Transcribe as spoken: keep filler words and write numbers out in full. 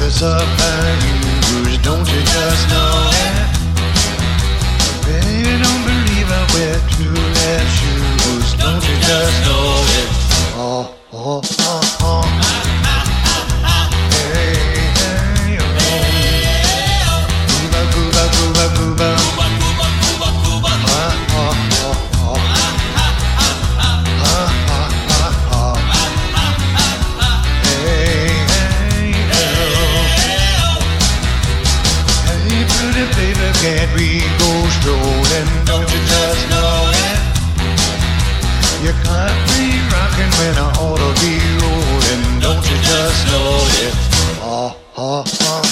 it's up and huge, don't you just know it? Baby, don't believe I wear two left shoes, don't you just know it? Oh, oh, oh, oh. Hey, hey, oh. Gooba, gooba, gooba, gooba. Ah, oh, oh, oh. Ah, ah, ah, ah. Hey, hey, oh. Hey, pretty baby, can't we go strolling? Don't you just know it? You can't be rocking when I ought to be rolling. Don't you just know it? Oh, oh, oh.